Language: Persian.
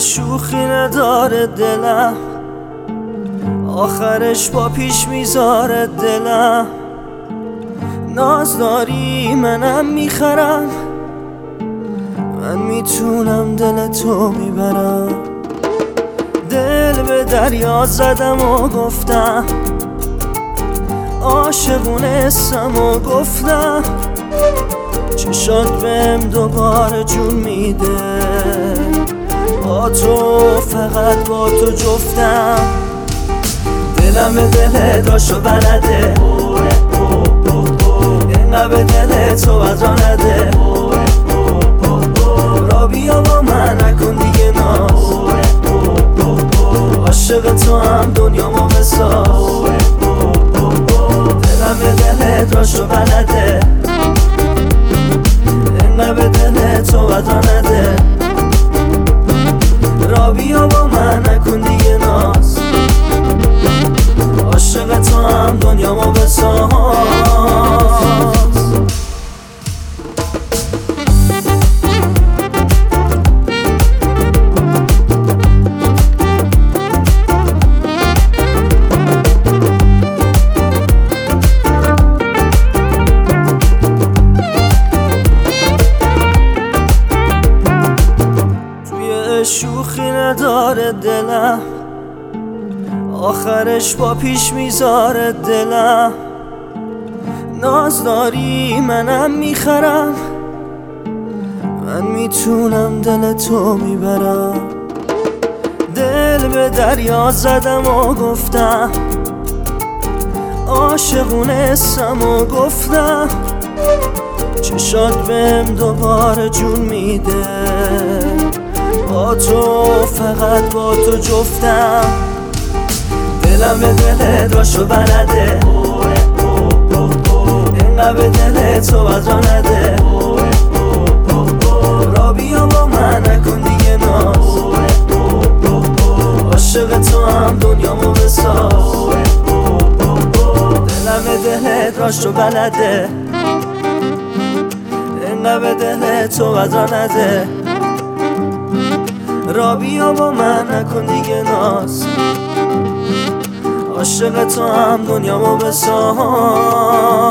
شوخی نداره دلم، آخرش با پیش میذاره دلم. ناز داری منم میخرم، من میتونم دل تو میبرم. دل به دریا زدم و گفتم عاشقونستم و گفتم چشات بهم دوباره جون میده. با تو فقط با تو جفتم، دلم به دل داشت و بلده، اینقدر به دل تو بد را نده. را بیا با من نکن دیگه ناز، عاشق تو هم دنیامو بساز. دلم به دل داشت و بلده، اینقدر به دل تو بد را نده. را بیا با من نکن دیگه ناز، عاشق تو هم دنیامو بساز. شوخی نداره دلم، آخرش با پیش میذاره دلم. ناز داری منم میخرم، من میتونم دل تو میبرم. دل به دریا زدم و گفتم عاشقونستم و گفتم چشات بهم دوباره جون میده. با تو فقط با تو جفتم، دلم به دل داشت و بلده، اینقدر به دل تو بد را نده. را بیا با من نکن دیگه ناز، عاشق تو هم دنیامو بساز. دلم به دل داشت و بلده، اینقدر به دل تو بد را نده. را بیا با من نکن دیگه ناز، عاشق تو هم دنیامو بساز.